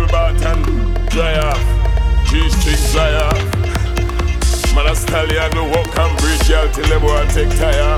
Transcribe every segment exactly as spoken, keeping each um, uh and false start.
double button, dry off, G-string fly off. Man a stallion no walk and breathe, y'all till the boy take tire.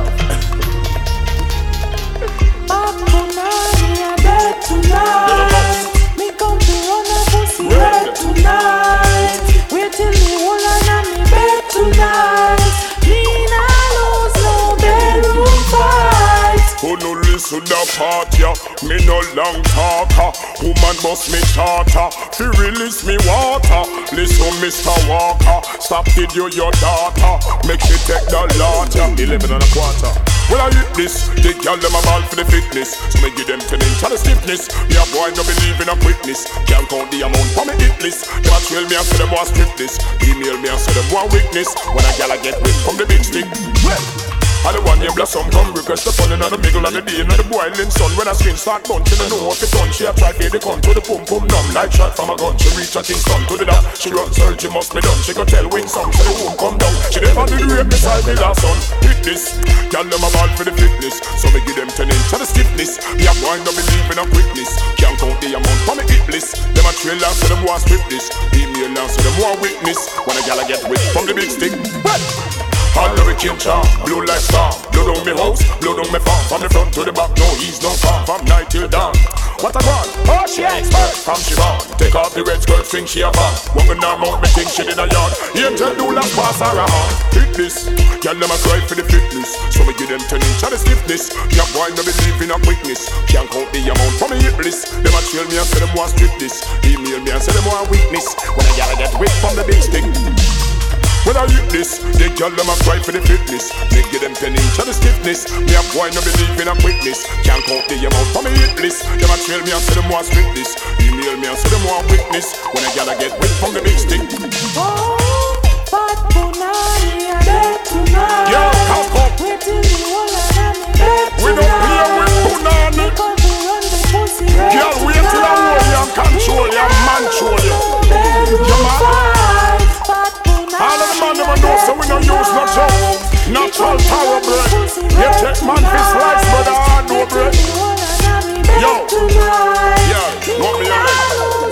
Up tonight, I bed tonight. Me come to run a pussy red tonight. Wait till me hold on and me bed tonight. Me nah lose no bedroom fight. Who no listen the part, yeah? Me no long talker. Woman bust me charter. Fi release me water. Listen, Mister Walker. Stop kid you your daughter. Make she take the lot, yeah. Eleven and a quarter. When I hit this, the girl them a ball for the fitness. So me give them ten inch of the stiffness. Me a boy no believe in a quickness. Can't count the amount for me hit list. Them a trail me and say them want strip this. Email me and say them want weakness. When a gal a get whipped from the big stick. Well, I the one named Blossom come request the fun in the middle of the day in the boiling sun. When I screen start bunching, I know what it done. She a try fade the gun to the pum pum numb like shot from a gun. She reach a Kingston to the dock. She run search, she must be done. She go tell wing song, so the won't come down. She dey on the rape beside me last son. Hit this, girl them a ball for the fitness. So me give them ten inch of the stiffness. Me a boy no believe in a quickness. Can't count the amount for me hit list. Them a trail and so them want strip this. Email and so them want witness. When a gal a get whipped from the big stick. What? All the wicked charm, blue like star. Blow down me house, blow down me farm. From the front to the back, no he's no far. From night till dawn. What a one, oh she expert. From she born, take off the red skirt, string she a van. Woman now mount me think she in a yard. Angel do like pass her a hand. Hit this, girl them a cry for the fitness. So me give them ten inch of the stiffness. Your boy no believe in a quickness. Can't count the amount for me hit list. Them a trail me and say them want strip this. Email me and say them want weakness. When a gal get whipped from the big stick. When I hit this, the girl them a cry for the fitness. Me give them ten inch of the stiffness. Me a boy no believe in a quickness. Can't count the amount for me hit list. Them a trail me and say them want strip this. Email me and say them want witness. When a gal a get whipped from the big stick. Oh, fat punani, I bed tonight. Yo, come up. Wait till me hold on and me bed tonight. We don't play with punani. Me come to run the pussy red Girl, wait till I hold you and control you and mantrol you. You man. All of the man never know, so we don't use no joke. Natural power bread. You take man for slice, but I no bread. Yo, yeah, want me alright?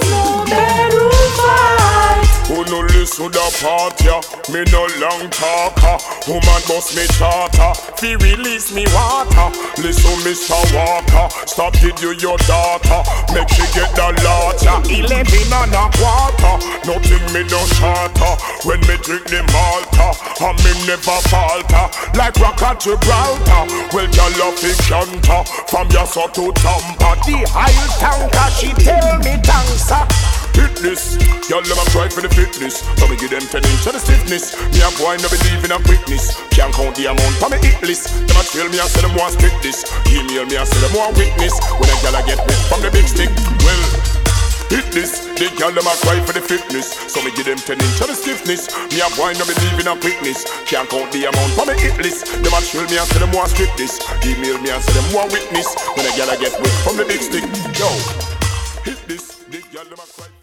Who no listen the part, yeah? Me no long talker. Woman bust me charter. Fi release me water. Listen, Mister Walker. Stop kid you your daughter. Make she get the lot, yeah. Eleven and a quarter. Nothing me no charter. When me drink the Malta, and me never falter. Like rock at Gibraltar. Well, your love is canter. From your so to Tampa. The high tanker, she tell me thanks, sir. Hit this, y'all them a cry for the fitness. So me give them ten inch of the stiffness. Me a boy no believe in a quickness. Can't count the amount for me hit list. Them a trail me and say them want strip this. Email me and say them want witness. When a gal a get whipped from the big stick. Well, hit this, the gal them a cry for the fitness. So me give them ten inch of the stiffness. Me a boy no believe in a quickness. Can't count the amount for me hit list. Them a trail me and say them want strip this. Email me and say them want witness. When a gal a get whipped from the big stick. Yo, hit this, the gal them a cry.